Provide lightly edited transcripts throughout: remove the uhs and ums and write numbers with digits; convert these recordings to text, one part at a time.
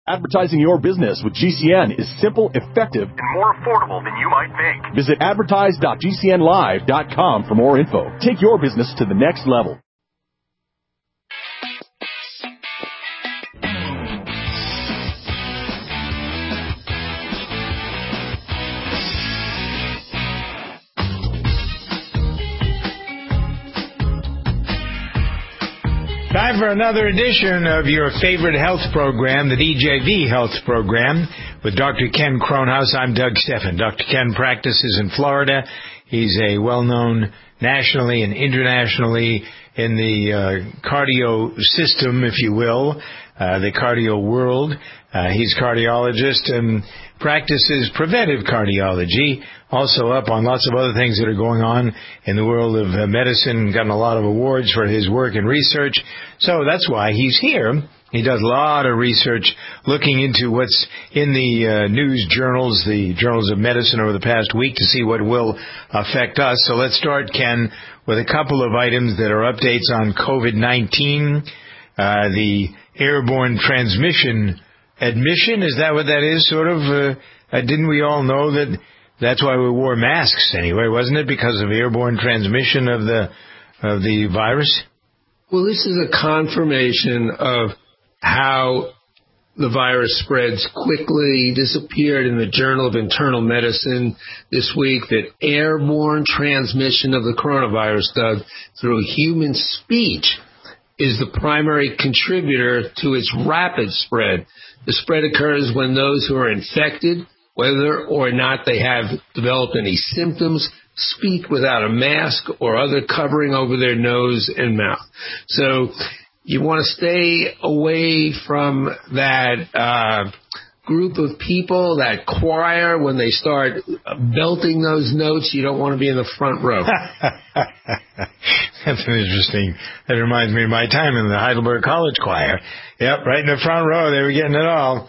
Advertising your business with GCN is simple, effective, and more affordable than you might think. Visit advertise.gcnlive.com for more info. Take your business to the next level. Time for another edition of your favorite health program, the DJV Health Program, with Dr. Ken Kronhaus. I'm Doug Steffen. Dr. Ken practices in Florida. He's a well-known nationally and internationally in the cardio system, if you will, the cardio world. He's a cardiologist and practices preventive cardiology, also up on lots of other things that are going on in the world of medicine, gotten a lot of awards for his work and research. So that's why he's here. He does a lot of research looking into what's in the news journals, the journals of medicine over the past week to see what will affect us. So let's start, Ken, with a couple of items that are updates on COVID-19, the airborne transmission admission. Is that what that is, sort of? Didn't we all know that that's why we wore masks anyway, wasn't it, because of airborne transmission of the virus? Well, this is a confirmation of how the virus spreads quickly. This appeared in the Journal of Internal Medicine this week, that airborne transmission of the coronavirus, Doug, through human speech is the primary contributor to its rapid spread. The spread occurs when those who are infected, whether or not they have developed any symptoms, speak without a mask or other covering over their nose and mouth. So you want to stay away from that group of people, that choir, when they start belting those notes. You don't want to be in the front row. That's interesting. That reminds me of my time in the Heidelberg College Choir. Yep, right in the front row. They were getting it all.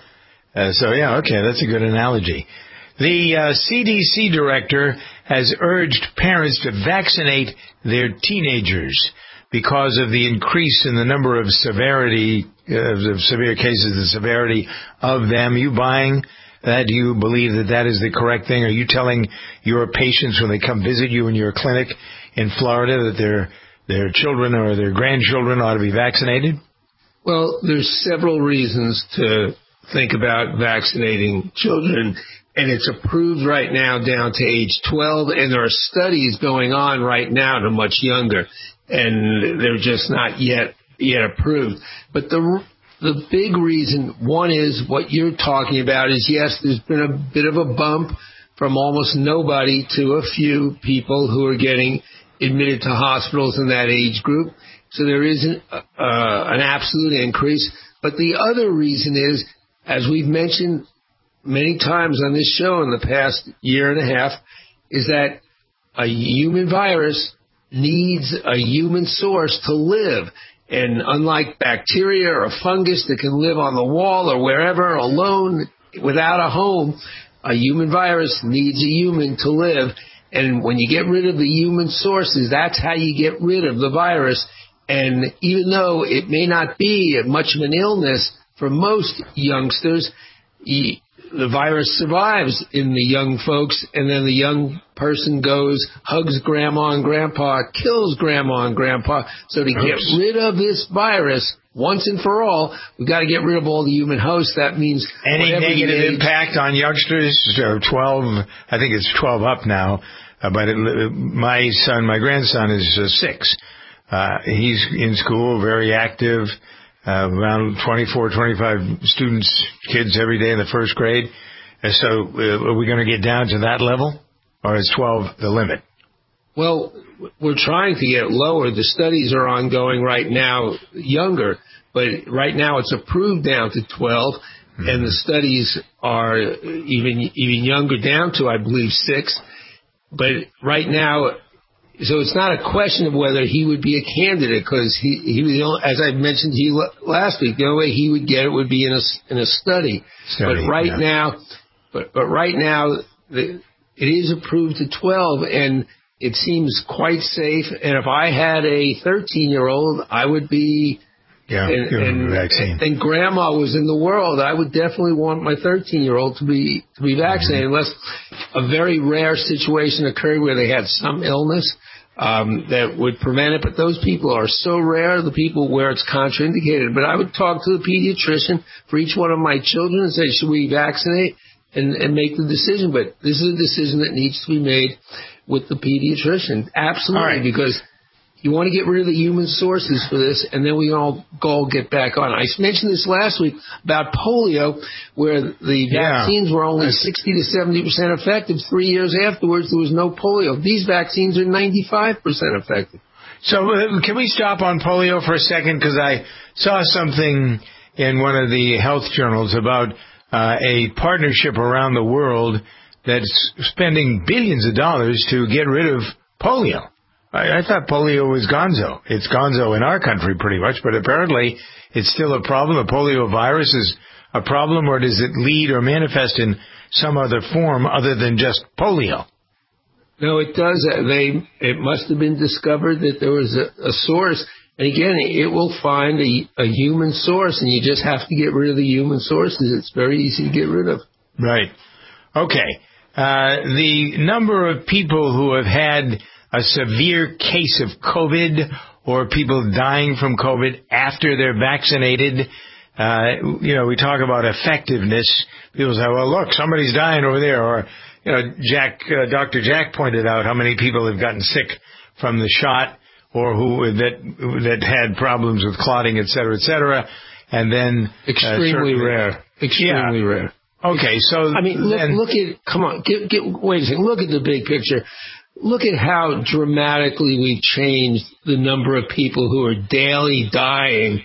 Okay, that's a good analogy. The CDC director has urged parents to vaccinate their teenagers because of the increase in the number of severity of severe cases, the severity of them. You buying that? Do you believe that that is the correct thing? Are you telling your patients when they come visit you in your clinic in Florida that their children or their grandchildren ought to be vaccinated? Well, there's several reasons to think about vaccinating children, and it's approved right now down to age 12, and there are studies going on right now to much younger, and they're just not yet approved. But the big reason, one is what you're talking about, is yes, there's been a bit of a bump from almost nobody to a few people who are getting admitted to hospitals in that age group. So there is an absolute increase. But the other reason is, as we've mentioned many times on this show in the past year and a half, is that a human virus needs a human source to live. And unlike bacteria or a fungus that can live on the wall or wherever alone without a home, a human virus needs a human to live. And when you get rid of the human sources, that's how you get rid of the virus. And even though it may not be much of an illness for most youngsters, the virus survives in the young folks, and then the young person goes, hugs grandma and grandpa, kills grandma and grandpa. So to get rid of this virus once and for all, we've got to get rid of all the human hosts. That means any negative impact on youngsters, 12, I think it's 12 up now, but my grandson is 6. He's in school, very active, around 24, 25 kids every day in the first grade. And so are we going to get down to that level, or is 12 the limit? Well, we're trying to get lower. The studies are ongoing right now, younger, but right now it's approved down to 12, and the studies are even younger, down to, I believe, 6. But right now, so it's not a question of whether he would be a candidate, because he as I mentioned last week, the only way he would get it would be in a study. But right now, it is approved to 12, and it seems quite safe. And if I had a 13-year-old, I would be Yeah, and vaccine. And grandma was in the world. I would definitely want my 13-year-old to be vaccinated, unless a very rare situation occurred where they had some illness that would prevent it. But those people are so rare, the people where it's contraindicated. But I would talk to the pediatrician for each one of my children and say, should we vaccinate, and make the decision. But this is a decision that needs to be made with the pediatrician. Absolutely, because you want to get rid of the human sources for this, and then we all get back on. I mentioned this last week about polio, where the vaccines were only 60 to 70% effective. 3 years afterwards, there was no polio. These vaccines are 95% effective. So can we stop on polio for a second? Because I saw something in one of the health journals about a partnership around the world that's spending billions of dollars to get rid of polio. I thought polio was gonzo. It's gonzo in our country pretty much, but apparently it's still a problem. The polio virus is a problem, or does it lead or manifest in some other form other than just polio? No, it does. It must have been discovered that there was a source. And again, it will find a human source, and you just have to get rid of the human sources. It's very easy to get rid of. Right. Okay. The number of people who have had a severe case of COVID or people dying from COVID after they're vaccinated, we talk about effectiveness. People say, well, look, somebody's dying over there. Or, Dr. Jack pointed out how many people have gotten sick from the shot, or that had problems with clotting, et cetera, and then extremely rare. Extremely rare. Okay, so I mean, look at. Come on, wait a second. Look at the big picture. Look at how dramatically we've changed the number of people who are daily dying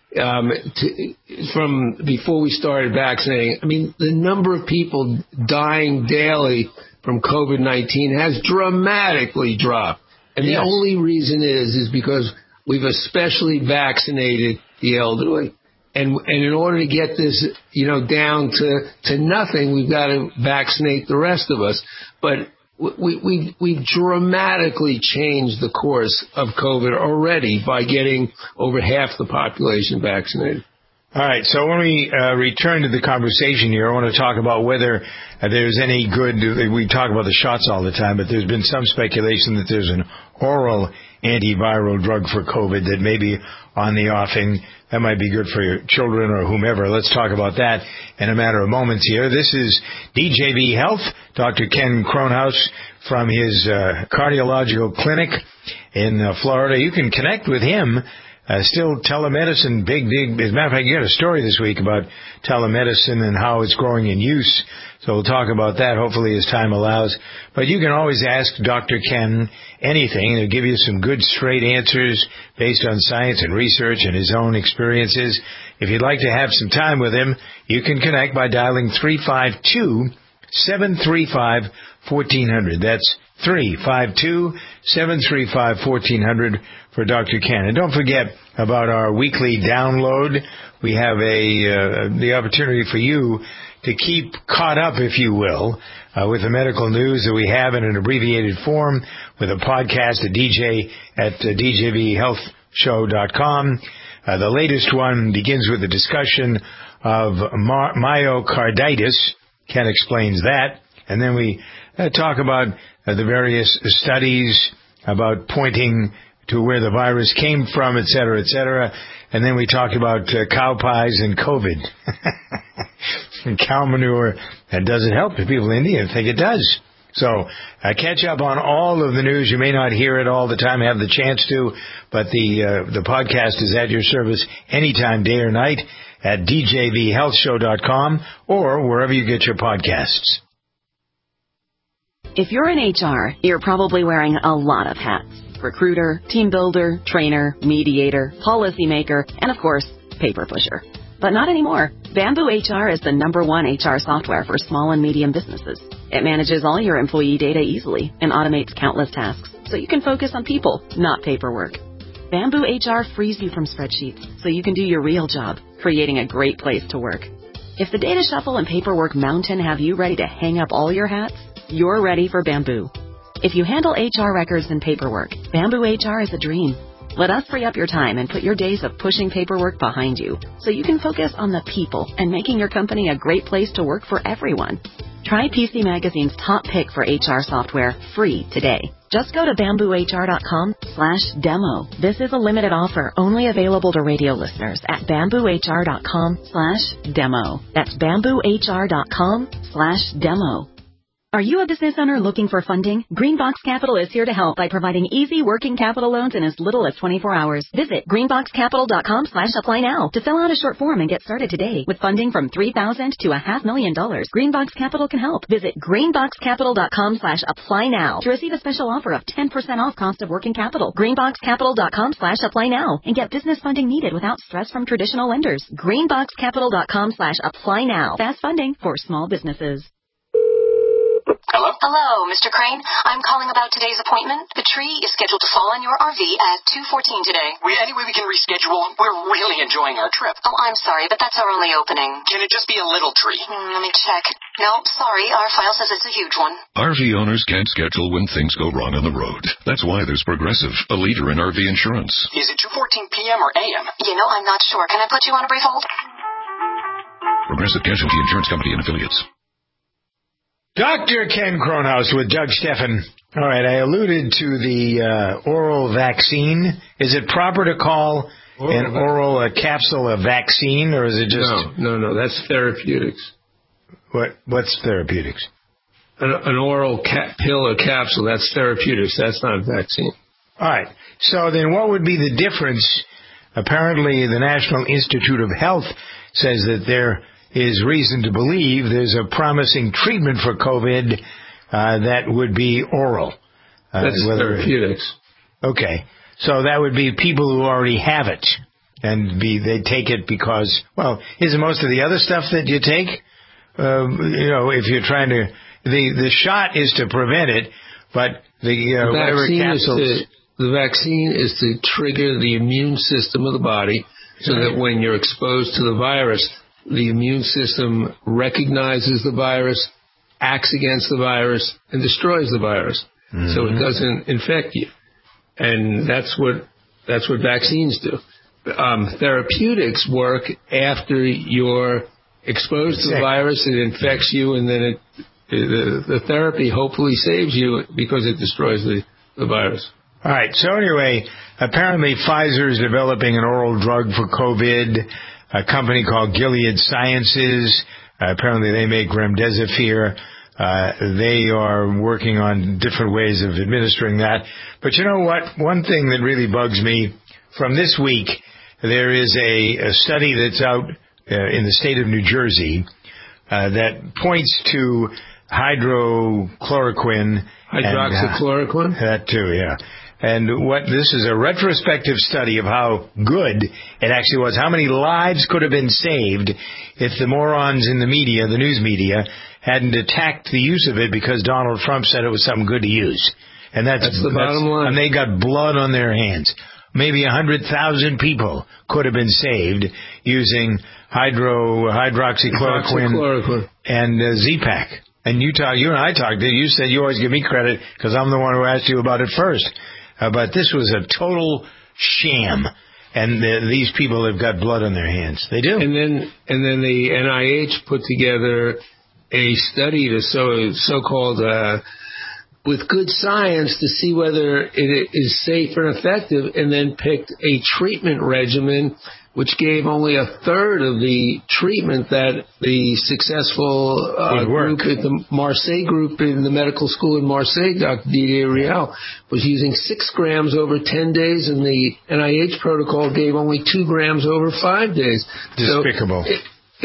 from before we started vaccinating. I mean, the number of people dying daily from COVID-19 has dramatically dropped. And the only reason is because we've especially vaccinated the elderly. And in order to get this, down to nothing, we've got to vaccinate the rest of us. But we've dramatically changed the course of COVID already by getting over half the population vaccinated. All right, so when we return to the conversation here, I want to talk about whether there's any good. We talk about the shots all the time, but there's been some speculation that there's an oral antiviral drug for COVID that may be on the offing. That might be good for your children or whomever. Let's talk about that in a matter of moments here. This is DJV Health, Dr. Ken Kronhaus from his cardiological clinic in Florida. You can connect with him. Still telemedicine, big. As a matter of fact, you got a story this week about telemedicine and how it's growing in use. So we'll talk about that hopefully as time allows. But you can always ask Dr. Ken anything. He'll give you some good straight answers based on science and research and his own experiences. If you'd like to have some time with him, you can connect by dialing 352-735-1400. That's 352-735-1400 for Dr. Ken. And don't forget about our weekly download. We have the opportunity for you to keep caught up, if you will, with the medical news that we have in an abbreviated form with a podcast at djvhealthshow.com. The latest one begins with a discussion of myocarditis. Ken explains that. And then we talk about the various studies about pointing to where the virus came from, et cetera, et cetera. And then we talk about cow pies and COVID. And cow manure, that doesn't help. The people in India think it does. So catch up on all of the news. You may not hear it all the time, have the chance to, but the podcast is at your service anytime, day or night, at djvhealthshow.com or wherever you get your podcasts. If you're in HR, you're probably wearing a lot of hats. Recruiter, team builder, trainer, mediator, policymaker, and of course, paper pusher. But not anymore. Bamboo HR is the #1 HR software for small and medium businesses. It manages all your employee data easily and automates countless tasks, so you can focus on people, not paperwork. Bamboo HR frees you from spreadsheets, so you can do your real job, creating a great place to work. If the data shuffle and paperwork mountain have you ready to hang up all your hats, you're ready for Bamboo. If you handle HR records and paperwork, Bamboo HR is a dream. Let us free up your time and put your days of pushing paperwork behind you so you can focus on the people and making your company a great place to work for everyone. Try PC Magazine's top pick for HR software free today. Just go to bamboohr.com/demo. This is a limited offer only available to radio listeners at bamboohr.com/demo. That's bamboohr.com/demo. Are you a business owner looking for funding? Greenbox Capital is here to help by providing easy working capital loans in as little as 24 hours. Visit greenboxcapital.com/apply now to fill out a short form and get started today. With funding from $3,000 to $500,000, Greenbox Capital can help. Visit greenboxcapital.com/apply now to receive a special offer of 10% off cost of working capital. Greenboxcapital.com/apply now and get business funding needed without stress from traditional lenders. Greenboxcapital.com/apply now. Fast funding for small businesses. Hello? Hello, Mr. Crane. I'm calling about today's appointment. The tree is scheduled to fall on your RV at 2:14 today. Any way we can reschedule? We're really enjoying our trip. Oh, I'm sorry, but that's our only opening. Can it just be a little tree? Let me check. No, sorry, our file says it's a huge one. RV owners can't schedule when things go wrong on the road. That's why there's Progressive, a leader in RV insurance. Is it 2:14 p.m. or a.m.? I'm not sure. Can I put you on a brief hold? Progressive Casualty Insurance Company and Affiliates. Dr. Ken Kronhaus with Doug Steffen. All right, I alluded to the oral vaccine. Is it proper to call a capsule a vaccine, or is it just... No, that's therapeutics. What's therapeutics? An oral pill or capsule, that's therapeutics. That's not a vaccine. All right, so then what would be the difference? Apparently, the National Institute of Health says that there is reason to believe there's a promising treatment for COVID that would be oral. That's therapeutics. Okay. So that would be people who already have it, and they take it because, isn't most of the other stuff that you take? If you're trying to, the shot is to prevent it, but the vaccine is to trigger the immune system of the body so that when you're exposed to the virus, the immune system recognizes the virus, acts against the virus, and destroys the virus, so it doesn't infect you. And that's what vaccines do. Therapeutics work after you're exposed to the virus, it infects you, and then the therapy hopefully saves you because it destroys the virus. All right. So anyway, apparently Pfizer is developing an oral drug for COVID. A company called Gilead Sciences, apparently they make remdesivir. They are working on different ways of administering that. But you know what? One thing that really bugs me from this week, there is a study that's out in the state of New Jersey that points to hydroxychloroquine. Hydroxychloroquine? That too, yeah. And this is a retrospective study of how good it actually was. How many lives could have been saved if the morons in the media, the news media, hadn't attacked the use of it because Donald Trump said it was something good to use. And that's the bottom line. And they got blood on their hands. Maybe 100,000 people could have been saved using hydroxychloroquine and Z-Pak. And you and I talked. You said you always give me credit because I'm the one who asked you about it first. But this was a total sham, and these people have got blood on their hands. They do. And then the NIH put together a study to so-called with good science to see whether it is safe and effective, and then picked a treatment regimen which gave only a third of the treatment that the successful group at the Marseille group in the medical school in Marseille, Dr. Didier Rial, was using 6 grams over 10 days, and the NIH protocol gave only 2 grams over 5 days. Despicable. So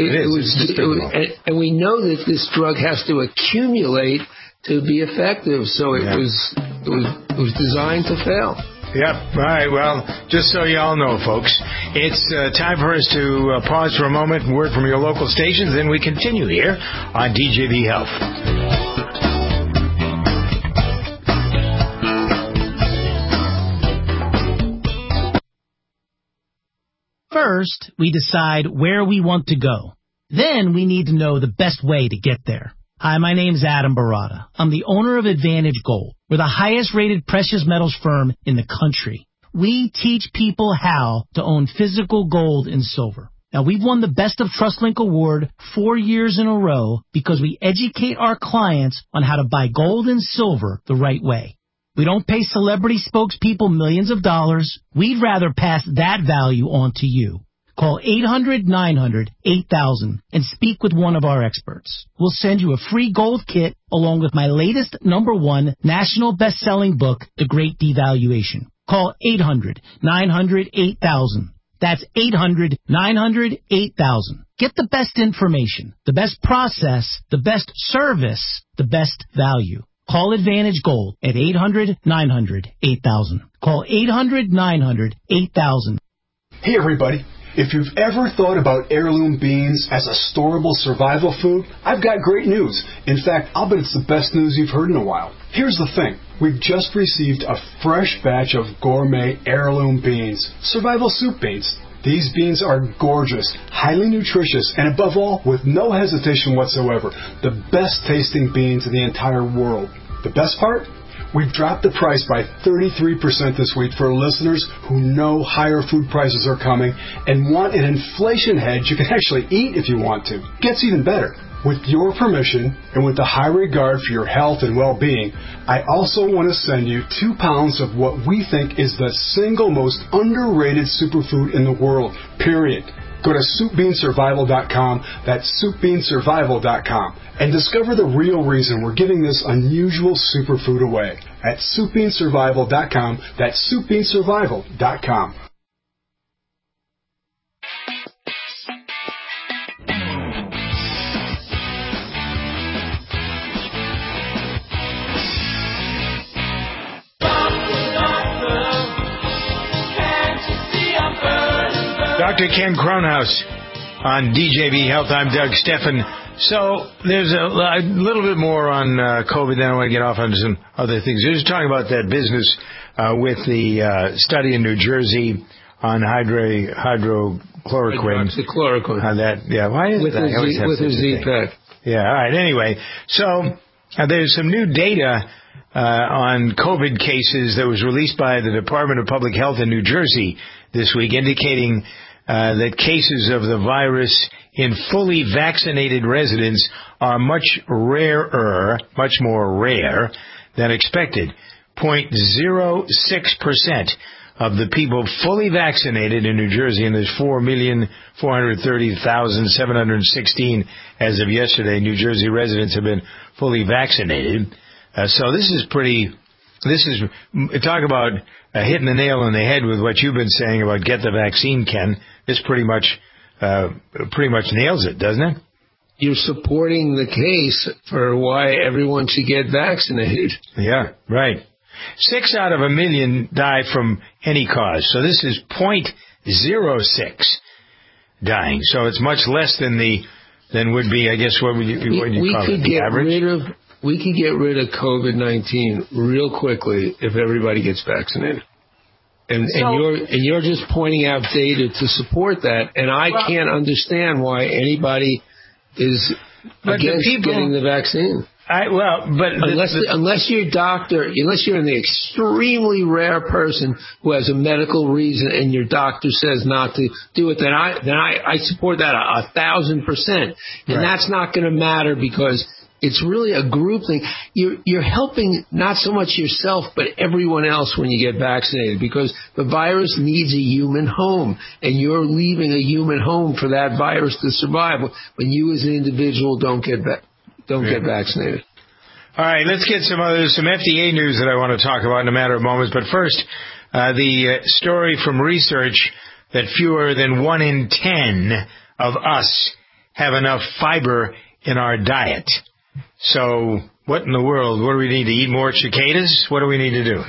and we know that this drug has to accumulate to be effective, so it was designed to fail. Yep. All right. Well, just so you all know, folks, it's time for us to pause for a moment and word from your local stations. Then we continue here on DJV Health. First, we decide where we want to go. Then we need to know the best way to get there. Hi, my name's Adam Barada. I'm the owner of Advantage Gold. We're the highest rated precious metals firm in the country. we teach people how to own physical gold and silver. Now, we've won the Best of TrustLink Award 4 years in a row because we educate our clients on how to buy gold and silver the right way. We don't pay celebrity spokespeople millions of dollars. We'd rather pass that value on to you. Call 800-900-8000 and speak with one of our experts. We'll send you a free gold kit along with my latest #1 national best-selling book, The Great Devaluation. Call 800-900-8000. That's 800-900-8000. Get the best information, the best process, the best service, the best value. Call Advantage Gold at 800-900-8000. Call 800-900-8000. Hey, everybody. If you've ever thought about heirloom beans as a storable survival food, I've got great news. In fact, I'll bet it's the best news you've heard in a while. Here's the thing. We've just received a fresh batch of gourmet heirloom beans, survival soup beans. These beans are gorgeous, highly nutritious, and above all, with no hesitation whatsoever, the best tasting beans in the entire world. The best part? We've dropped the price by 33% this week for listeners who know higher food prices are coming and want an inflation hedge you can actually eat if you want to. Gets even better. With your permission and with the high regard for your health and well-being, I also want to send you 2 pounds of what we think is the single most underrated superfood in the world, period. Go to SoupBeanSurvival.com, that's SoupBeanSurvival.com, and discover the real reason we're giving this unusual superfood away at SoupBeanSurvival.com, that's SoupBeanSurvival.com. Dr. Ken Kronhaus on DJB Health. I'm Doug Steffen. So there's a little bit more on COVID, then I want to get off on some other things. We're just talking about that business with the study in New Jersey on hydrochloroquine. Hydroxychloroquine. Why is with that? With a Z-Pack. Yeah, all right. Anyway, so there's some new data on COVID cases that was released by the Department of Public Health in New Jersey this week, indicating that cases of the virus in fully vaccinated residents are much more rare than expected. 0.06% of the people fully vaccinated in New Jersey, and there's 4,430,716 as of yesterday, New Jersey residents have been fully vaccinated. So this is talk about hitting the nail on the head with what you've been saying about get the vaccine, Ken. This pretty much nails it, doesn't it? You're supporting the case for why everyone should get vaccinated. Yeah, right. 6 out of 1 million die from any cause. So this is 0.06 dying. So it's much less than would be, I guess, what would you call it, the average? We could get rid of COVID-19 real quickly if everybody gets vaccinated. And you're just pointing out data to support that, and I can't understand why anybody is against getting the vaccine. Unless you're a doctor, unless you're an extremely rare person who has a medical reason and your doctor says not to do it, then I support that 1,000%. And that's not going to matter because it's really a group thing. You're helping not so much yourself, but everyone else when you get vaccinated, because the virus needs a human home, and you're leaving a human home for that virus to survive when you as an individual don't get vaccinated. All right, let's get some FDA news that I want to talk about in a matter of moments. But first, the story from research that fewer than 1 in 10 of us have enough fiber in our diet. So what in the world? What do we need to eat? More cicadas? What do we need to do?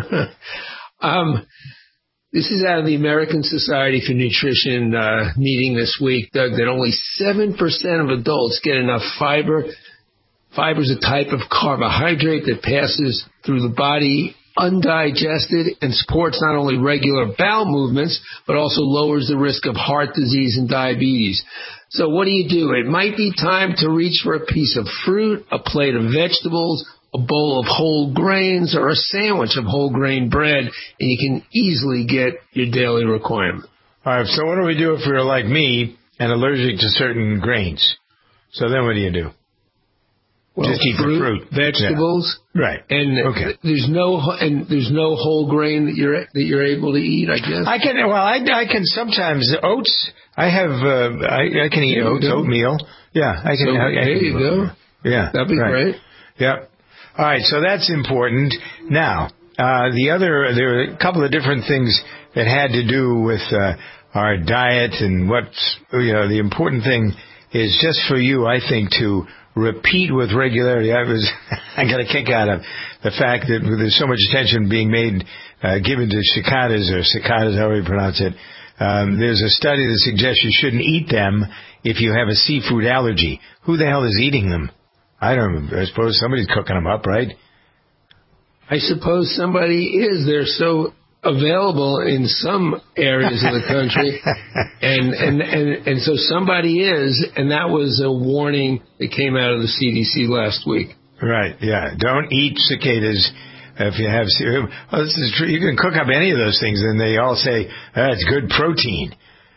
This is out of the American Society for Nutrition meeting this week, Doug, that only 7% of adults get enough fiber. Fiber is a type of carbohydrate that passes through the body undigested and supports not only regular bowel movements, but also lowers the risk of heart disease and diabetes. So what do? It might be time to reach for a piece of fruit, a plate of vegetables, a bowl of whole grains or a sandwich of whole grain bread, and you can easily get your daily requirement. All right, so what do we do if we're like me and allergic to certain grains? So then what do you do? Well, just eat fruit, vegetables, right? And there's no whole grain that you're able to eat. I guess I can sometimes oats. I can eat oats, oatmeal. Yeah, I can. There you go. Yeah, that'd be great. Yep. All right, so that's important. Now, there are a couple of different things that had to do with our diet, and what's the important thing is just for you, I think, to repeat with regularity. I got a kick out of the fact that there's so much attention being given to cicadas, however you pronounce it. There's a study that suggests you shouldn't eat them if you have a seafood allergy. Who the hell is eating them? I suppose somebody's cooking them up, right? I suppose somebody is. They're so available in some areas of the country, and so somebody is, and that was a warning that came out of the CDC last week. Right, yeah. Don't eat cicadas if you have... Oh, this is true. You can cook up any of those things, and they all say, it's good protein.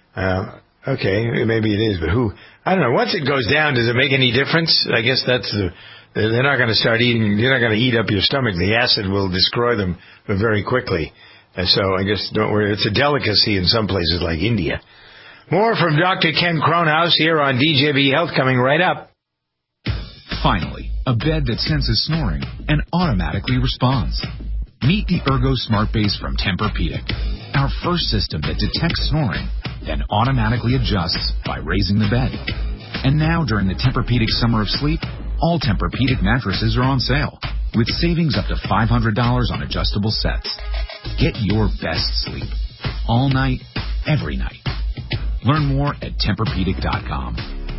Okay, maybe it is, but who... I don't know. Once it goes down, does it make any difference? I guess they're not going to start eating... You're not going to eat up your stomach. The acid will destroy them very quickly. And so I guess don't worry. It's a delicacy in some places like India. More from Dr. Ken Kronhaus here on DJB Health coming right up. Finally, a bed that senses snoring and automatically responds. Meet the Ergo Smart Base from Tempur-Pedic, our first system that detects snoring, then automatically adjusts by raising the bed. And now during the Tempur-Pedic Summer of Sleep, all Tempur-Pedic mattresses are on sale, with savings up to $500 on adjustable sets. Get your best sleep, all night, every night. Learn more at TempurPedic.com.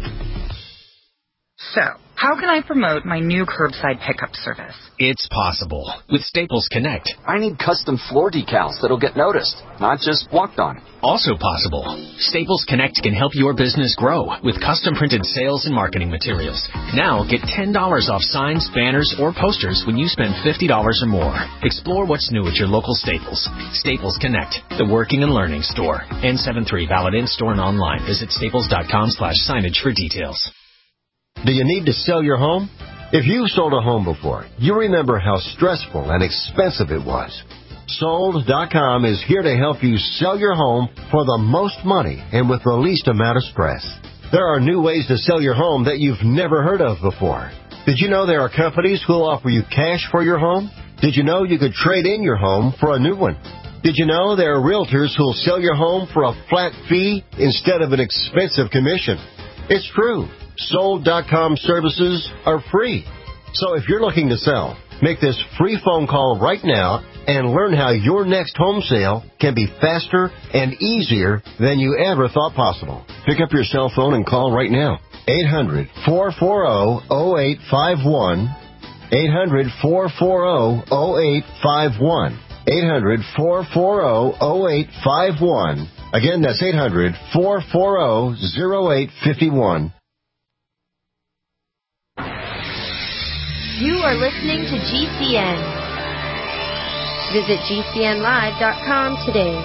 So, how can I promote my new curbside pickup service? It's possible with Staples Connect. I need custom floor decals that'll get noticed, not just walked on. Also possible. Staples Connect can help your business grow with custom printed sales and marketing materials. Now get $10 off signs, banners, or posters when you spend $50 or more. Explore what's new at your local Staples. Staples Connect, the working and learning store. N73 valid in-store and online. Visit staples.com/signage for details. Do you need to sell your home? If you've sold a home before, you remember how stressful and expensive it was. Sold.com is here to help you sell your home for the most money and with the least amount of stress. There are new ways to sell your home that you've never heard of before. Did you know there are companies who will offer you cash for your home? Did you know you could trade in your home for a new one? Did you know there are realtors who will sell your home for a flat fee instead of an expensive commission? It's true. Sold.com services are free. So if you're looking to sell, make this free phone call right now and learn how your next home sale can be faster and easier than you ever thought possible. Pick up your cell phone and call right now. 800-440-0851. 800-440-0851. 800-440-0851. Again, that's 800-440-0851. You are listening to GCN. Visit GCNlive.com today.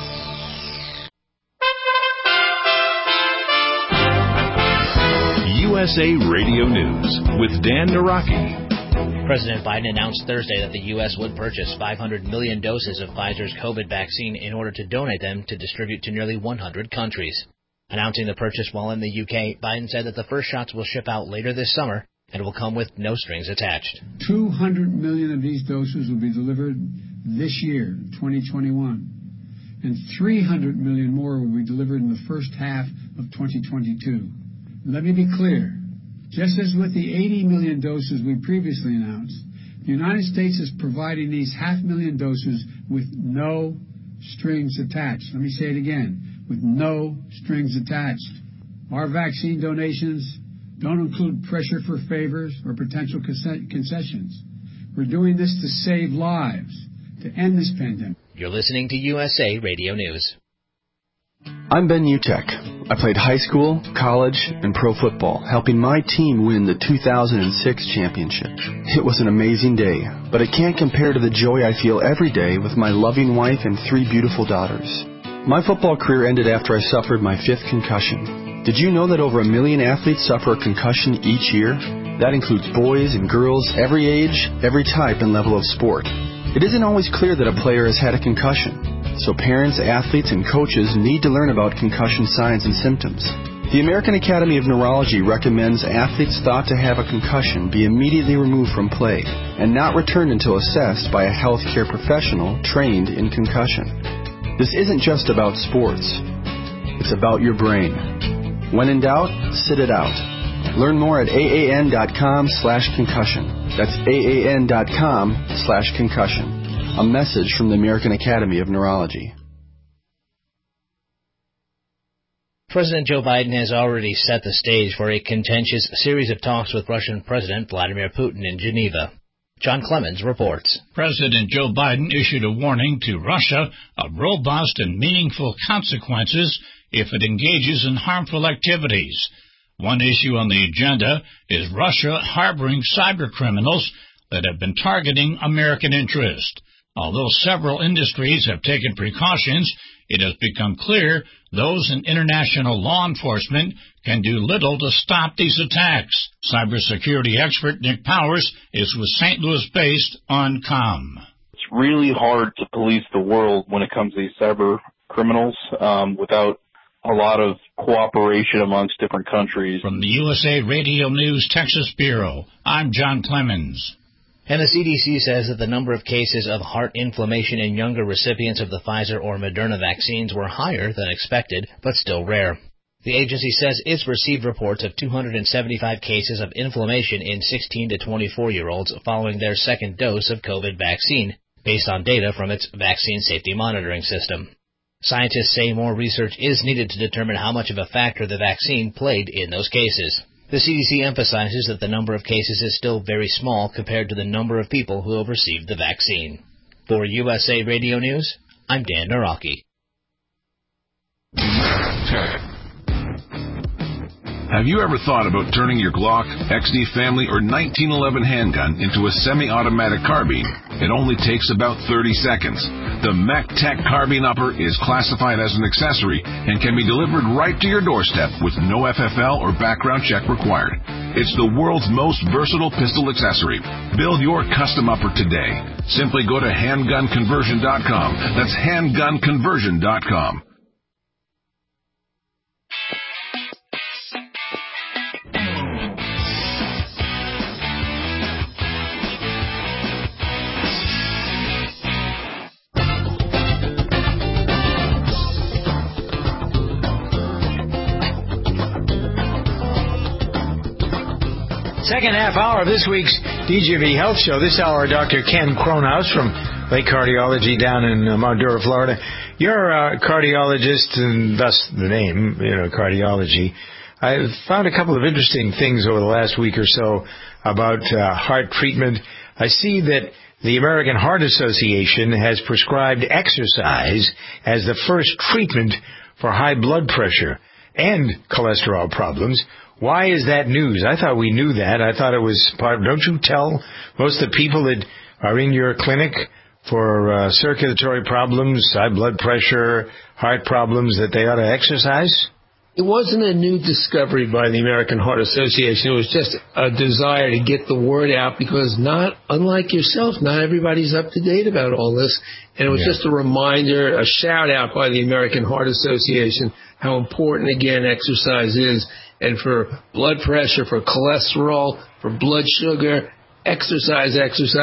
USA Radio News with Dan Naraki. President Biden announced Thursday that the U.S. would purchase 500 million doses of Pfizer's COVID vaccine in order to donate them to distribute to nearly 100 countries. Announcing the purchase while in the U.K., Biden said that the first shots will ship out later this summer and will come with no strings attached. 200 million of these doses will be delivered this year, 2021. And 300 million more will be delivered in the first half of 2022. Let me be clear. Just as with the 80 million doses we previously announced, the United States is providing these 500,000 doses with no strings attached. Let me say it again, with no strings attached. Our vaccine donations don't include pressure for favors or potential concessions. We're doing this to save lives, to end this pandemic. You're listening to USA Radio News. I'm Ben Utek. I played high school, college, and pro football, helping my team win the 2006 championship. It was an amazing day, but it can't compare to the joy I feel every day with my loving wife and 3 beautiful daughters. My football career ended after I suffered my 5th concussion. Did you know that over 1 million athletes suffer a concussion each year? That includes boys and girls, every age, every type and level of sport. It isn't always clear that a player has had a concussion, so parents, athletes, and coaches need to learn about concussion signs and symptoms. The American Academy of Neurology recommends athletes thought to have a concussion be immediately removed from play and not returned until assessed by a healthcare professional trained in concussion. This isn't just about sports. It's about your brain. When in doubt, sit it out. Learn more at AAN.com/concussion. That's AAN.com/concussion. A message from the American Academy of Neurology. President Joe Biden has already set the stage for a contentious series of talks with Russian President Vladimir Putin in Geneva. John Clemens reports. President Joe Biden issued a warning to Russia of robust and meaningful consequences if it engages in harmful activities. One issue on the agenda is Russia harboring cybercriminals that have been targeting American interest. Although several industries have taken precautions, it has become clear those in international law enforcement can do little to stop these attacks. Cybersecurity expert Nick Powers is with St. Louis-based OnCom. It's really hard to police the world when it comes to these cyber criminals without a lot of cooperation amongst different countries. From the USA Radio News Texas Bureau, I'm John Clemens. And the CDC says that the number of cases of heart inflammation in younger recipients of the Pfizer or Moderna vaccines were higher than expected, but still rare. The agency says it's received reports of 275 cases of inflammation in 16 to 24-year-olds following their second dose of COVID vaccine, based on data from its vaccine safety monitoring system. Scientists say more research is needed to determine how much of a factor the vaccine played in those cases. The CDC emphasizes that the number of cases is still very small compared to the number of people who have received the vaccine. For USA Radio News, I'm Dan Naraki. Have you ever thought about turning your Glock, XD Family, or 1911 handgun into a semi-automatic carbine? It only takes about 30 seconds. The MechTech Carbine Upper is classified as an accessory and can be delivered right to your doorstep with no FFL or background check required. It's the world's most versatile pistol accessory. Build your custom upper today. Simply go to handgunconversion.com. That's handgunconversion.com. Second half hour of this week's DJV Health Show. This hour, Dr. Ken Kronhaus from Lake Cardiology down in Mount Dora, Florida. You're a cardiologist, and thus the name, cardiology. I found a couple of interesting things over the last week or so about heart treatment. I see that the American Heart Association has prescribed exercise as the first treatment for high blood pressure and cholesterol problems. Why is that news? I thought we knew that. I thought it was part. Don't you tell most of the people that are in your clinic for circulatory problems, high blood pressure, heart problems that they ought to exercise? It wasn't a new discovery by the American Heart Association. It was just a desire to get the word out because unlike yourself, not everybody's up to date about all this. And it was just a reminder, a shout out by the American Heart Association how important, again, exercise is. And for blood pressure, for cholesterol, for blood sugar, exercise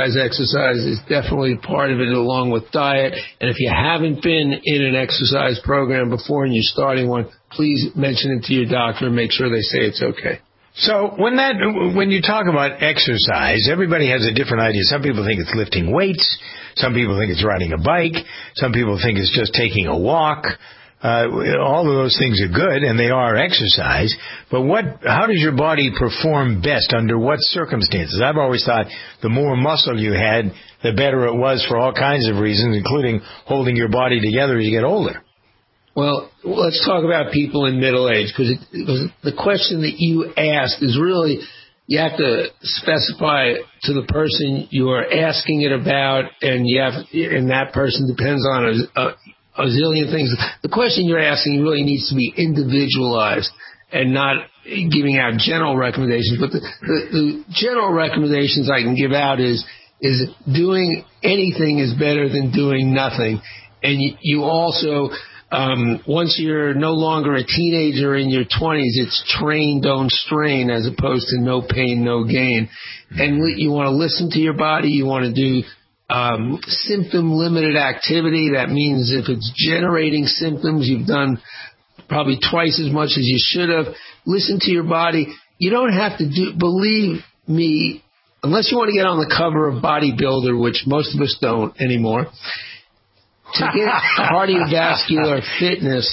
is definitely part of it along with diet. And if you haven't been in an exercise program before and you're starting one, please mention it to your doctor and make sure they say it's okay. So when you talk about exercise, everybody has a different idea. Some people think it's lifting weights. Some people think it's riding a bike. Some people think it's just taking a walk. All of those things are good, and they are exercise. But how does your body perform best under what circumstances? I've always thought the more muscle you had, the better it was for all kinds of reasons, including holding your body together as you get older. Well, let's talk about people in middle age, because the question that you asked is really, you have to specify to the person you are asking it about, and that person depends on a zillion things. The question you're asking really needs to be individualized and not giving out general recommendations. But the general recommendations I can give out is doing anything is better than doing nothing. And you also, once you're no longer a teenager in your 20s, it's train, don't strain, as opposed to no pain, no gain. And you want to listen to your body. You want to do symptom-limited activity. That means if it's generating symptoms, you've done probably twice as much as you should have. Listen to your body. You don't have to believe me, unless you want to get on the cover of Bodybuilder, which most of us don't anymore. To get cardiovascular fitness,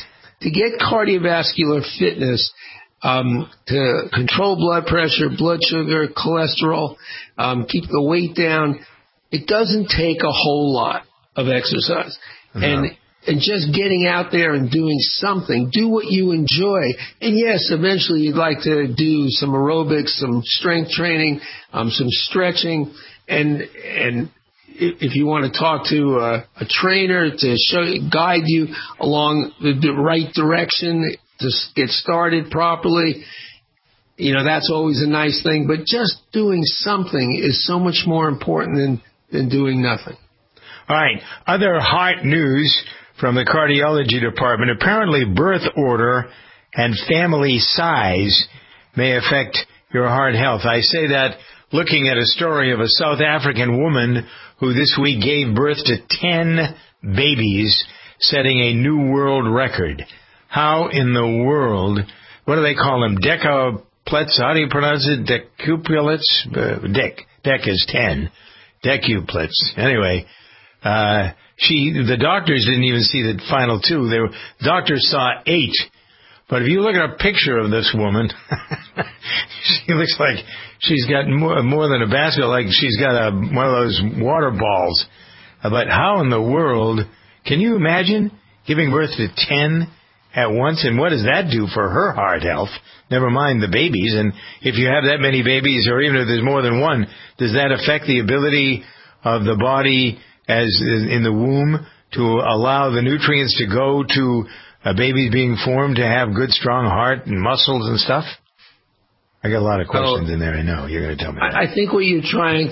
to control blood pressure, blood sugar, cholesterol, keep the weight down, it doesn't take a whole lot of exercise. No. And just getting out there and doing something, do what you enjoy. And yes, eventually you'd like to do some aerobics, some strength training, some stretching, and if you want to talk to a trainer to guide you along the right direction to get started properly, that's always a nice thing. But just doing something is so much more important than doing nothing. All right. Other heart news from the cardiology department. Apparently birth order and family size may affect your heart health. I say that looking at a story of a South African woman who this week gave birth to 10 babies, setting a new world record. How in the world, what do they call them? Decuplets? How do you pronounce it? Decuplets? Dec is 10. Decuplets. Anyway, the doctors didn't even see the final two. Doctors saw 8. But if you look at a picture of this woman, she looks like she's got more than a basket, like she's got one of those water balls. But how in the world can you imagine giving birth to 10 at once? And what does that do for her heart health? Never mind the babies. And if you have that many babies, or even if there's more than one, does that affect the ability of the body as in the womb to allow the nutrients to go to a baby being formed to have good, strong heart and muscles and stuff? I got a lot of questions in there. I know. You're going to tell me that. I think what you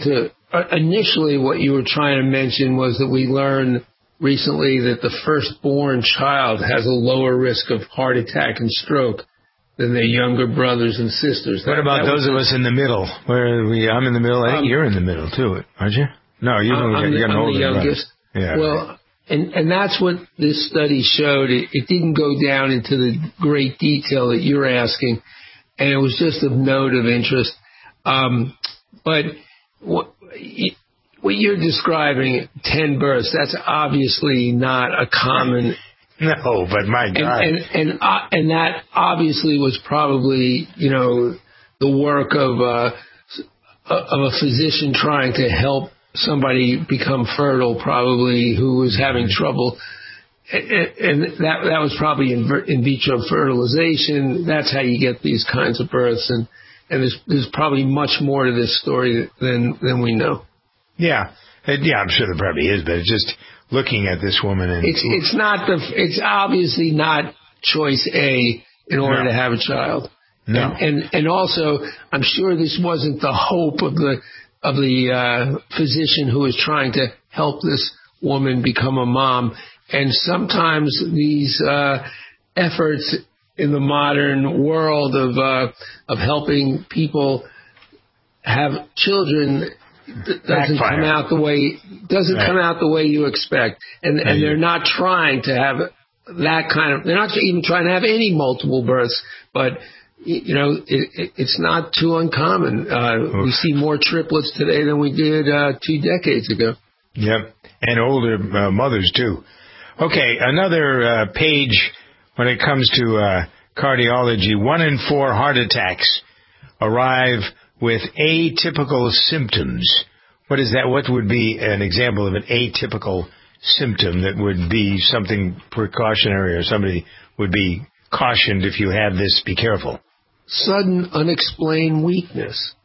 were trying to mention was that we learned recently that the firstborn child has a lower risk of heart attack and stroke than their younger brothers and sisters. What about those of us in the middle? I'm in the middle. I think you're in the middle, too, aren't you? No, you're the youngest. Yeah. Well, and that's what this study showed. It didn't go down into the great detail that you're asking, and it was just of note of interest. But what you're describing, 10 births, that's obviously not a common. No, but my God. And that obviously was probably, the work of a physician trying to help somebody become fertile, probably, who was having trouble. And that was probably in vitro fertilization. That's how you get these kinds of births. And there's probably much more to this story than we know. Yeah. I'm sure there probably is, but it's just looking at this woman and it's obviously not choice A in order to have a child. No. And also, I'm sure this wasn't the hope of the physician who was trying to help this woman become a mom. And sometimes these efforts in the modern world of helping people have children doesn't come out the way you expect. And they're not trying to have that kind of. They're not even trying to have any multiple births, but. It's not too uncommon. We see more triplets today than we did 2 decades ago. Yep, and older mothers, too. Okay, another page when it comes to cardiology. 1 in 4 heart attacks arrive with atypical symptoms. What is that? What would be an example of an atypical symptom that would be something precautionary, or somebody would be cautioned if you have this, be careful? Sudden, unexplained weakness.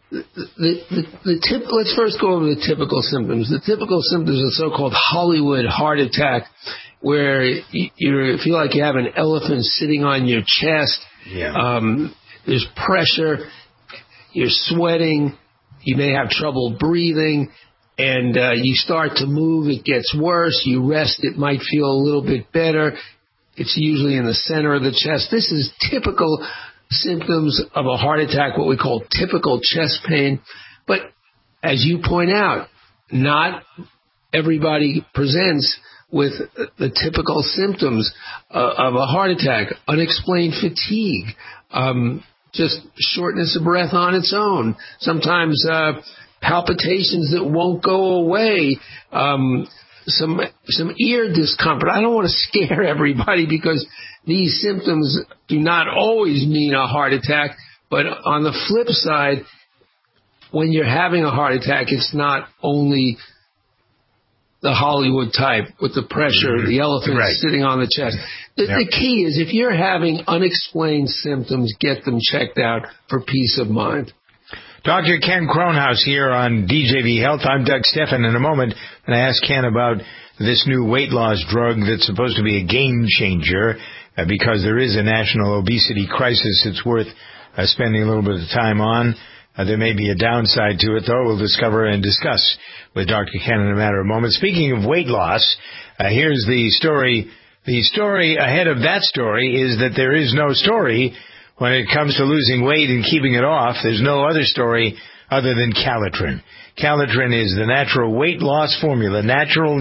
Let's first go over the typical symptoms. The typical symptoms are so-called Hollywood heart attack, where you feel like you have an elephant sitting on your chest. Yeah. There's pressure. You're sweating. You may have trouble breathing. And you start to move. It gets worse. You rest. It might feel a little bit better. It's usually in the center of the chest. This is typical symptoms of a heart attack, what we call typical chest pain. But as you point out, not everybody presents with the typical symptoms of a heart attack. Unexplained fatigue, just shortness of breath on its own, sometimes palpitations that won't go away, some ear discomfort. I don't want to scare everybody because these symptoms do not always mean a heart attack, but on the flip side, when you're having a heart attack, it's not only the Hollywood type with the pressure, the elephant sitting on the chest. The key is if you're having unexplained symptoms, get them checked out for peace of mind. Dr. Ken Kronhaus here on DJV Health. I'm Doug Steffen. In a moment, I'm going to ask Ken about this new weight loss drug that's supposed to be a game changer because there is a national obesity crisis. It's worth spending a little bit of time on. There may be a downside to it, though. We'll discover and discuss with Dr. Ken in a matter of moments. Speaking of weight loss, here's the story. The story ahead of that story is that there is no story when it comes to losing weight and keeping it off. There's no other story other than Calitrin. Calitrin is the natural weight loss formula. Natural.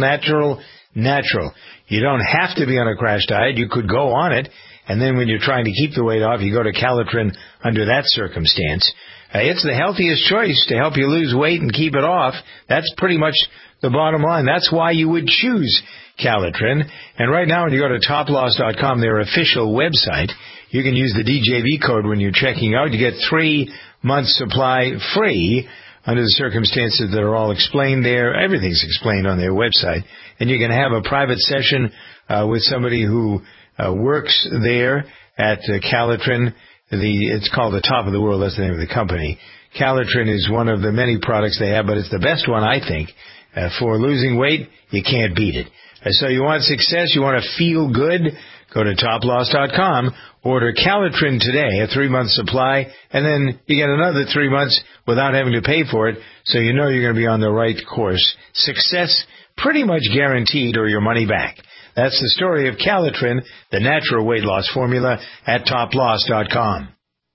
You don't have to be on a crash diet. You could go on it, and then when you're trying to keep the weight off, you go to Calitrin under that circumstance. It's the healthiest choice to help you lose weight and keep it off. That's pretty much the bottom line. That's why you would choose Calitrin. And right now, when you go to toploss.com, their official website, you can use the DJV code when you're checking out. You get 3 months supply free under the circumstances that are all explained there. Everything's explained on their website. And you can have a private session with somebody who works there at Calitrin. It's called the Top of the World. That's the name of the company. Calitrin is one of the many products they have, but it's the best one, I think. For losing weight, you can't beat it. So you want success, you want to feel good, go to toploss.com, order Calitrin today, a 3-month supply, and then you get another 3 months without having to pay for it, so you know you're going to be on the right course. Success pretty much guaranteed or your money back. That's the story of Calitrin, the natural weight loss formula, at toploss.com.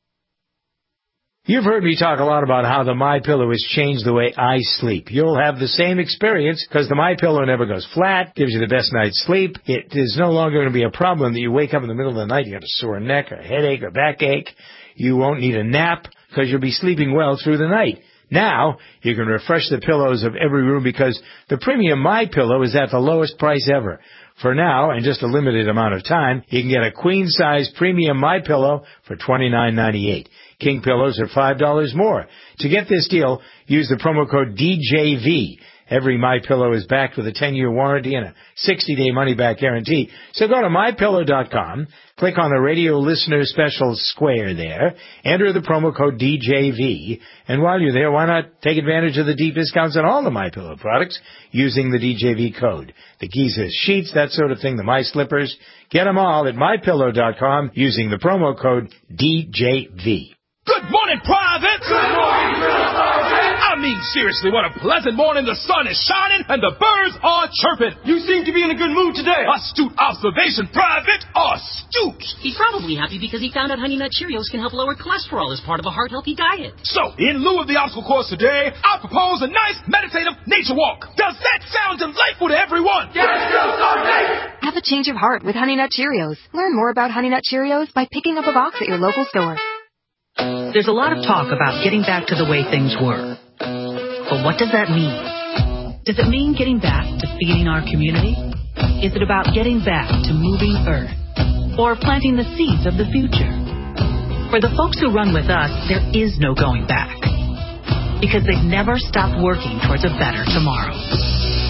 You've heard me talk a lot about how the MyPillow has changed the way I sleep. You'll have the same experience because the MyPillow never goes flat, gives you the best night's sleep. It is no longer going to be a problem that you wake up in the middle of the night, you got a sore neck, a headache, or backache. You won't need a nap because you'll be sleeping well through the night. Now, you can refresh the pillows of every room because the premium MyPillow is at the lowest price ever. For now, and just a limited amount of time, you can get a queen-size premium MyPillow for $29.98. King pillows are $5 more. To get this deal, use the promo code DJV. Every MyPillow is backed with a 10-year warranty and a 60-day money-back guarantee. So go to MyPillow.com, click on the radio listener special square there, enter the promo code DJV, and while you're there, why not take advantage of the deep discounts on all the MyPillow products using the DJV code? The keys is sheets, that sort of thing, the My Slippers. Get them all at MyPillow.com using the promo code DJV. Good morning, Private! Good morning, Private! I mean, seriously, what a pleasant morning. The sun is shining and the birds are chirping. You seem to be in a good mood today. Astute observation, Private. Astute. He's probably happy because he found out Honey Nut Cheerios can help lower cholesterol as part of a heart-healthy diet. So, in lieu of the obstacle course today, I propose a nice meditative nature walk. Does that sound delightful to everyone? Yes, Have a change of heart with Honey Nut Cheerios. Learn more about Honey Nut Cheerios by picking up a box at your local store. There's a lot of talk about getting back to the way things were. But what does that mean? Does it mean getting back to feeding our community? Is it about getting back to moving Earth? Or planting the seeds of the future? For the folks who run with us, there is no going back. Because they've never stopped working towards a better tomorrow.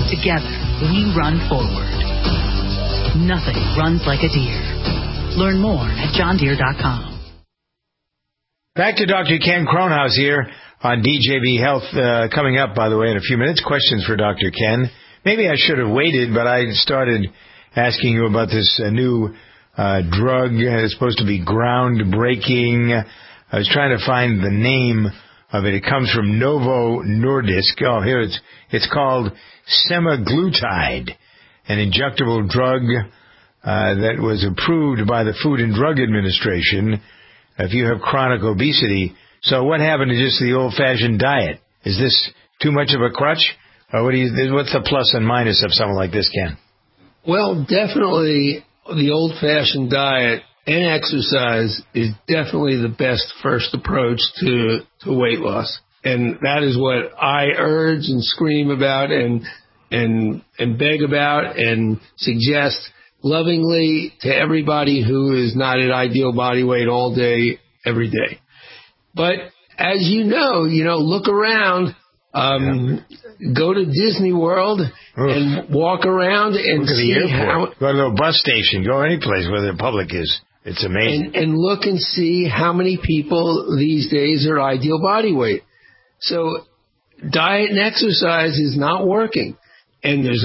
Together, we run forward. Nothing runs like a deer. Learn more at johndeere.com. Back to Dr. Ken Kronhaus here on DJV Health. Coming up, by the way, in a few minutes, questions for Dr. Ken. Maybe I should have waited, but I started asking you about this new drug. It's supposed to be groundbreaking. I was trying to find the name of it. It comes from Novo Nordisk. Oh, here it's called semaglutide, an injectable drug that was approved by the Food and Drug Administration if you have chronic obesity. So what happened to just the old-fashioned diet? Is this too much of a crutch? Or what's the plus and minus of something like this, Ken? Well, definitely the old-fashioned diet and exercise is definitely the best first approach to weight loss. And that is what I urge and scream about and beg about and suggest lovingly to everybody who is not at ideal body weight all day, every day. But as you know, look around, go to Disney World and walk around and look at see the airport. Go to the bus station, go any place where the public is. It's amazing. And look and see how many people these days are ideal body weight. So diet and exercise is not working. And there's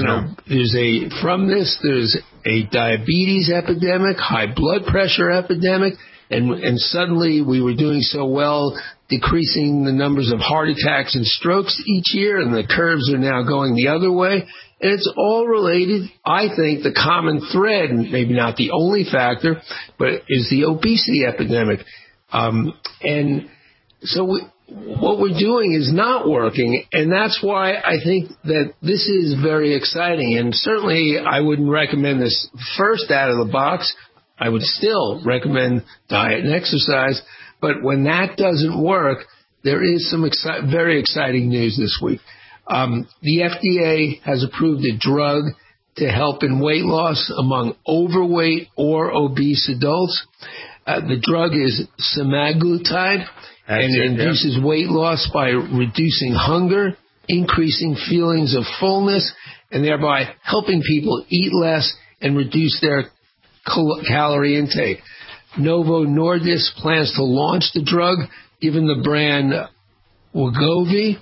a diabetes epidemic, high blood pressure epidemic, and suddenly we were doing so well decreasing the numbers of heart attacks and strokes each year, and the curves are now going the other way. And it's all related, I think, the common thread, and maybe not the only factor, but is the obesity epidemic. And so what we're doing is not working, and that's why I think that this is very exciting. And certainly I wouldn't recommend this first out of the box. I would still recommend diet and exercise. But when that doesn't work, there is some very exciting news this week. The FDA has approved a drug to help in weight loss among overweight or obese adults. The drug is semaglutide, and it induces weight loss by reducing hunger, increasing feelings of fullness, and thereby helping people eat less and reduce their calorie intake. Novo Nordisk plans to launch the drug, given the brand Wegovy,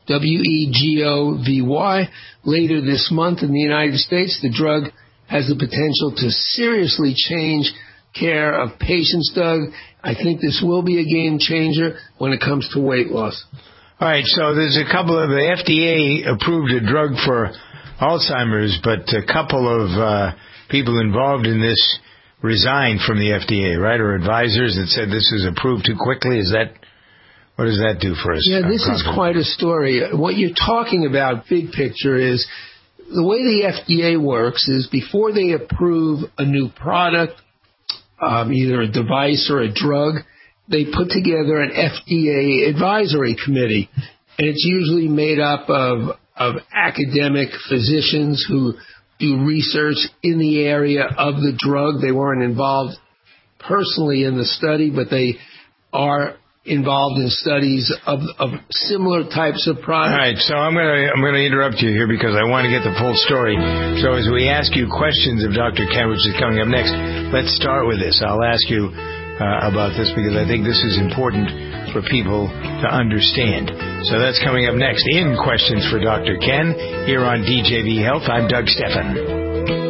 Wegovy, later this month in the United States. The drug has the potential to seriously change care of patients, Doug. I think this will be a game changer when it comes to weight loss. All right, so there's a couple of, the FDA approved a drug for Alzheimer's, but a couple of people involved in this resigned from the FDA, right, or advisors that said this is approved too quickly. What does that do for us? Yeah, this is quite a story. What you're talking about, big picture, is the way the FDA works is before they approve a new product, either a device or a drug, they put together an FDA advisory committee. And it's usually made up of academic physicians who do research in the area of the drug. They weren't involved personally in the study, but they are involved in studies of similar types of products. All right, so I'm going to interrupt you here because I want to get the full story. So as we ask you questions of Dr. Ken, which is coming up next, let's start with this. I'll ask you about this because I think this is important for people to understand. So that's coming up next in Questions for Dr. Ken here on DJV Health. I'm Doug Steffen.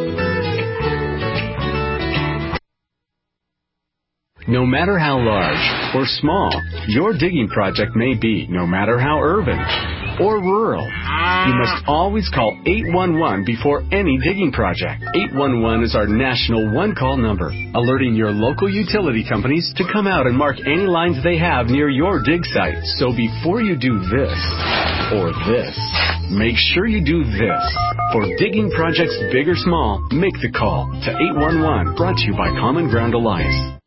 No matter how large or small your digging project may be, no matter how urban or rural, you must always call 811 before any digging project. 811 is our national one-call number, alerting your local utility companies to come out and mark any lines they have near your dig site. So before you do this or this, make sure you do this. For digging projects big or small, make the call to 811, brought to you by Common Ground Alliance.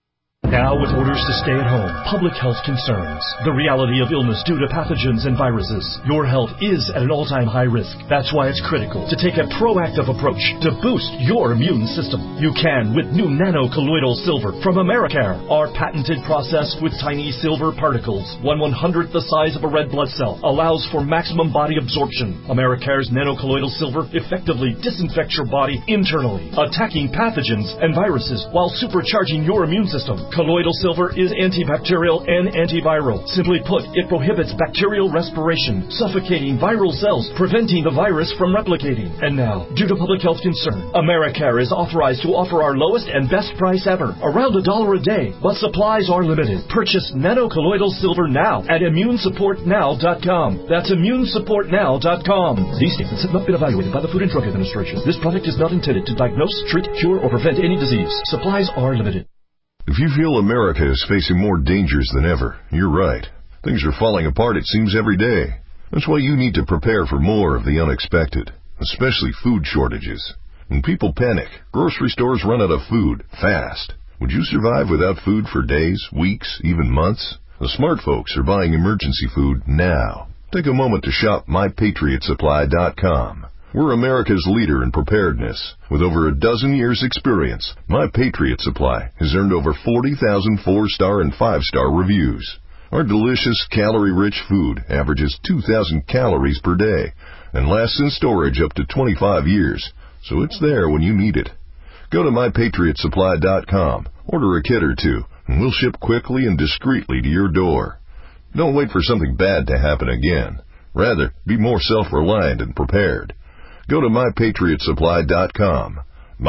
Now with orders to stay at home, public health concerns, the reality of illness due to pathogens and viruses, your health is at an all-time high risk. That's why it's critical to take a proactive approach to boost your immune system. You can with new nano-colloidal silver from Americare. Our patented process with tiny silver particles, 1/100th the size of a red blood cell, allows for maximum body absorption. Americare's nano-colloidal silver effectively disinfects your body internally, attacking pathogens and viruses while supercharging your immune system. Colloidal silver is antibacterial and antiviral. Simply put, it prohibits bacterial respiration, suffocating viral cells, preventing the virus from replicating. And now, due to public health concern, Americare is authorized to offer our lowest and best price ever, around $1 a day, but supplies are limited. Purchase nano-colloidal silver now at immunesupportnow.com. That's immunesupportnow.com. These statements have not been evaluated by the Food and Drug Administration. This product is not intended to diagnose, treat, cure, or prevent any disease. Supplies are limited. If you feel America is facing more dangers than ever, you're right. Things are falling apart, it seems, every day. That's why you need to prepare for more of the unexpected, especially food shortages. When people panic, grocery stores run out of food fast. Would you survive without food for days, weeks, even months? The smart folks are buying emergency food now. Take a moment to shop MyPatriotSupply.com. We're America's leader in preparedness. With over a dozen years' experience, My Patriot Supply has earned over 40,000 4-star and 5-star reviews. Our delicious, calorie-rich food averages 2,000 calories per day and lasts in storage up to 25 years, so it's there when you need it. Go to MyPatriotSupply.com, order a kit or two, and we'll ship quickly and discreetly to your door. Don't wait for something bad to happen again. Rather, be more self-reliant and prepared. Go to MyPatriotSupply.com.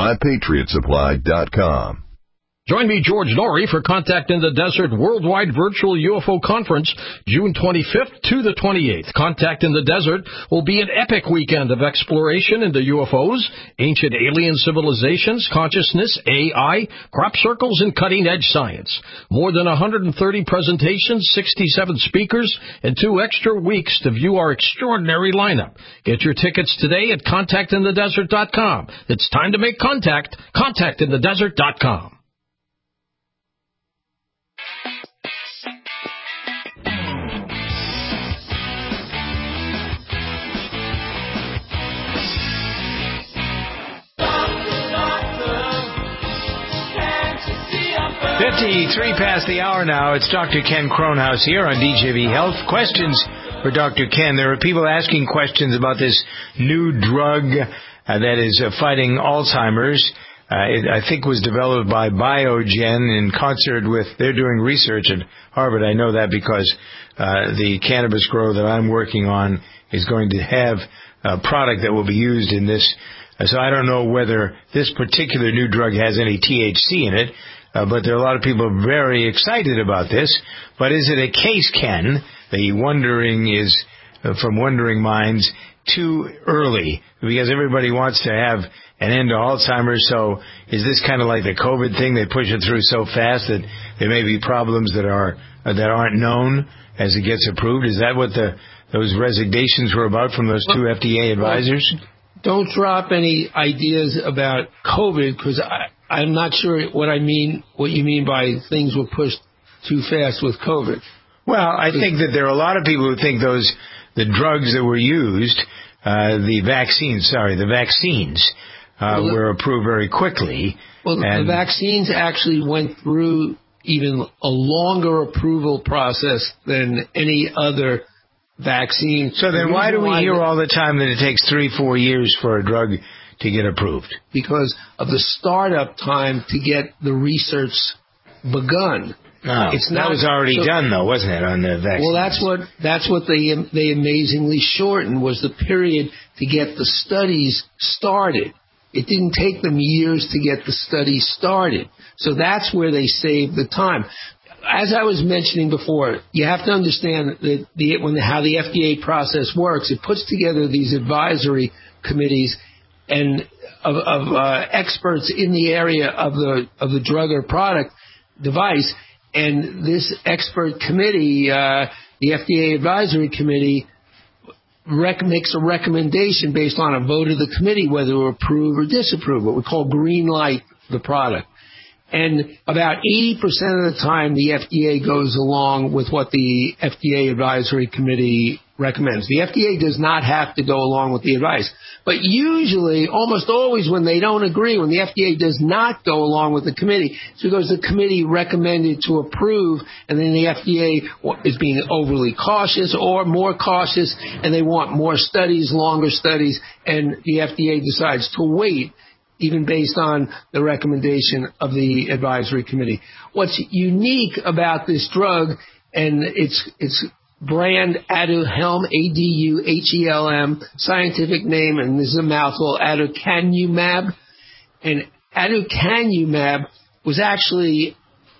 MyPatriotSupply.com. Join me, George Norrie, for Contact in the Desert Worldwide Virtual UFO Conference, June 25th to the 28th. Contact in the Desert will be an epic weekend of exploration into UFOs, ancient alien civilizations, consciousness, AI, crop circles, and cutting-edge science. More than 130 presentations, 67 speakers, and 2 extra weeks to view our extraordinary lineup. Get your tickets today at ContactInTheDesert.com. It's time to make contact. ContactInTheDesert.com. .53 past the hour now. It's Dr. Ken Kronhaus here on DJV Health. Questions for Dr. Ken. There are people asking questions about this new drug that is fighting Alzheimer's. It, I think, was developed by Biogen in concert with, they're doing research at Harvard. I know that because the cannabis grow that I'm working on is going to have a product that will be used in this. So I don't know whether this particular new drug has any THC in it. But there are a lot of people very excited about this. But is it a case, Ken, the wondering is, from wondering minds, too early? Because everybody wants to have an end to Alzheimer's, so is this kind of like the COVID thing? They push it through so fast that there may be problems that aren't known as it gets approved? Is that what those resignations were about from those 2 FDA advisors? Don't drop any ideas about COVID, because I'm not sure what you mean by things were pushed too fast with COVID. Well, I think that there are a lot of people who think the drugs that were used, the vaccines were approved very quickly. Well, the vaccines actually went through even a longer approval process than any other vaccine. So then why do we hear all the time that it takes 3-4 years for a drug to get approved? Because of the startup time to get the research begun. Oh, that was already done, though, wasn't it, on the vaccine? Well, that's what they amazingly shortened, was the period to get the studies started. It didn't take them years to get the study started. So that's where they saved the time. As I was mentioning before, you have to understand that how the FDA process works. It puts together these advisory committees and of experts in the area of the drug or product device, and this expert committee, the FDA advisory committee, makes a recommendation based on a vote of the committee whether to approve or disapprove, what we call green light the product. And about 80% of the time, the FDA goes along with what the FDA Advisory Committee recommends. The FDA does not have to go along with the advice. But usually, almost always when they don't agree, when the FDA does not go along with the committee, it's because the committee recommended to approve, and then the FDA is being overly cautious or more cautious, and they want more studies, longer studies, and the FDA decides to wait, even based on the recommendation of the advisory committee. What's unique about this drug, and it's brand Aduhelm, A-D-U-H-E-L-M, scientific name, and this is a mouthful, aducanumab. And aducanumab was actually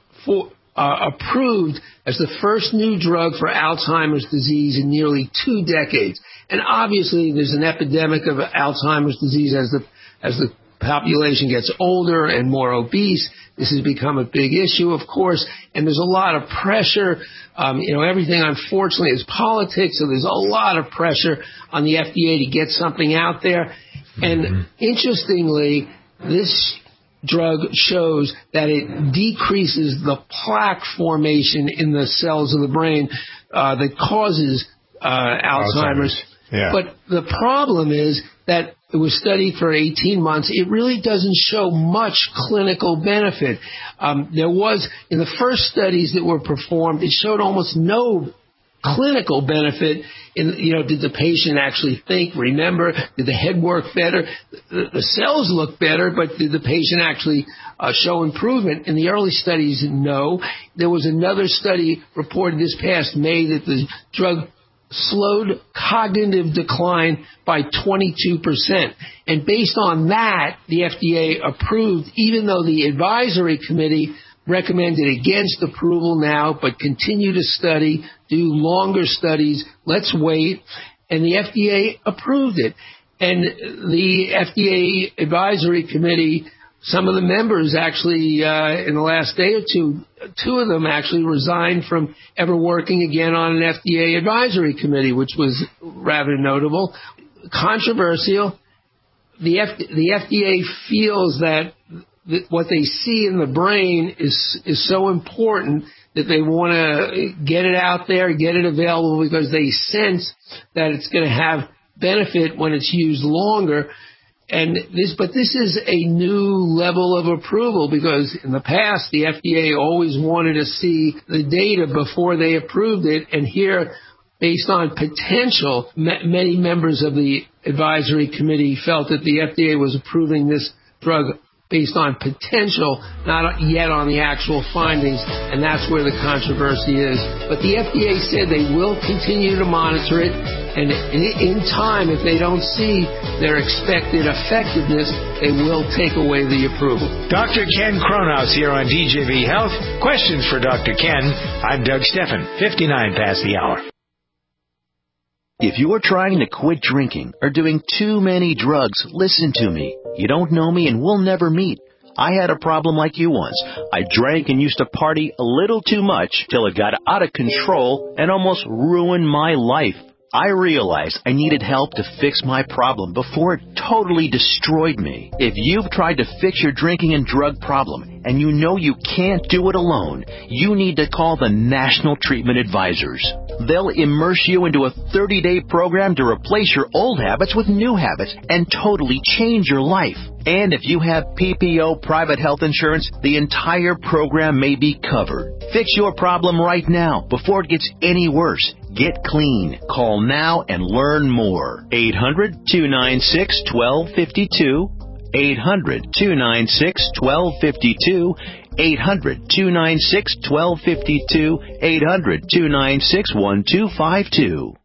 approved as the first new drug for Alzheimer's disease in nearly 2 decades. And obviously there's an epidemic of Alzheimer's disease as the population gets older and more obese. This has become a big issue, of course, and there's a lot of pressure. Everything, unfortunately, is politics, so there's a lot of pressure on the FDA to get something out there. And interestingly, this drug shows that it decreases the plaque formation in the cells of the brain that causes Alzheimer's. Yeah. But the problem is that it was studied for 18 months. It really doesn't show much clinical benefit. There was, in the first studies that were performed, it showed almost no clinical benefit. Did the patient actually think, remember? Did the head work better? The cells look better, but did the patient actually show improvement? In the early studies, no. There was another study reported this past May that the drug slowed cognitive decline by 22%. And based on that, the FDA approved, even though the advisory committee recommended against approval now, but continue to study, do longer studies, let's wait. And the FDA approved it. And the FDA advisory committee, some of the members actually, in the last day or two of them actually resigned from ever working again on an FDA advisory committee, which was rather notable. Controversial. The FDA feels that what they see in the brain is so important that they want to get it out there, get it available, because they sense that it's going to have benefit when it's used longer. But this is a new level of approval, because in the past the FDA always wanted to see the data before they approved it, and here, based on potential, many members of the advisory committee felt that the FDA was approving this drug based on potential, not yet on the actual findings, and that's where the controversy is. But the FDA said they will continue to monitor it, and in time, if they don't see their expected effectiveness, they will take away the approval. Dr. Ken Kronhaus here on DJV Health. Questions for Dr. Ken. I'm Doug Steffen, 59 past the hour. If you're trying to quit drinking or doing too many drugs, listen to me. You don't know me and we'll never meet. I had a problem like you once. I drank and used to party a little too much till it got out of control and almost ruined my life. I realized I needed help to fix my problem before it totally destroyed me. If you've tried to fix your drinking and drug problem and you know you can't do it alone, you need to call the National Treatment Advisors. They'll immerse you into a 30-day program to replace your old habits with new habits and totally change your life. And if you have PPO private health insurance, the entire program may be covered. Fix your problem right now before it gets any worse. Get clean. Call now and learn more. 800-296-1252. 800-296-1252. 800-296-1252. 800-296-1252.